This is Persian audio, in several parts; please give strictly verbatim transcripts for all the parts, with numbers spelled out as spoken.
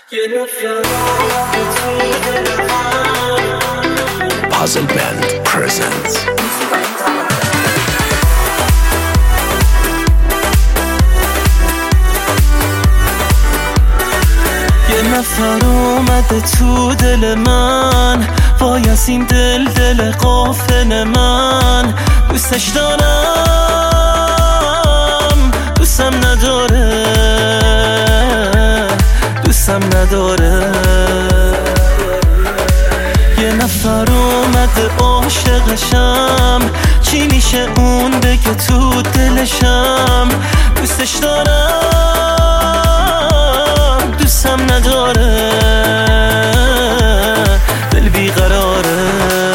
Puzzle Band presents یه نفر اومده تو دل من، وای از این دل دل غافل من. دوستش دارم دوستم نداره، دوستم نداره. یه نفر اومده عاشقشم، چی میشه اون بگه تو دلشم. دوستش دارم دوستم نداره، دل بیقراره.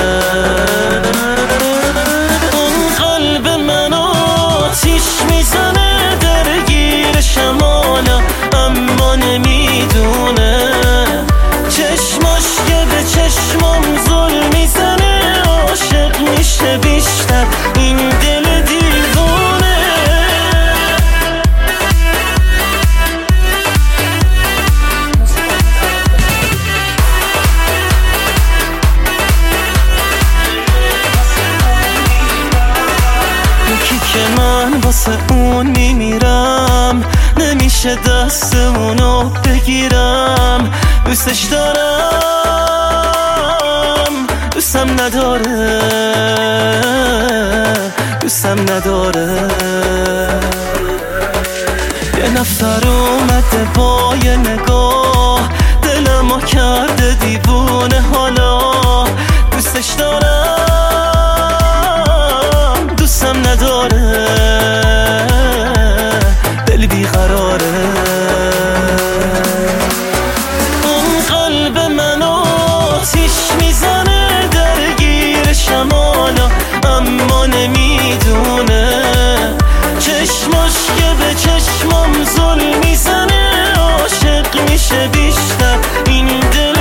اون قلب من آتیش میزنه، درگیر شمالا اما نمیدونه. چشماش که به چشمام ظلم میزنه، عاشق میشه بیشتر این دل دیوونه. یکی که من واسه اون میمیرم، نمیشه دست اونو بگیرم. دوستش دارم دوستم نداره، دوستم نداره. یه نفر اومده با یه نگاه، دلمو کرده دیوونه حالا. دوستش دارم دوستم نداره، دل بیقراره. اون قلب من آتیش میزنه، درگیر شمالا اما نمیدونه. چشماش که به چشمام ظلم میزنه، عاشق میشه بیشتر این دل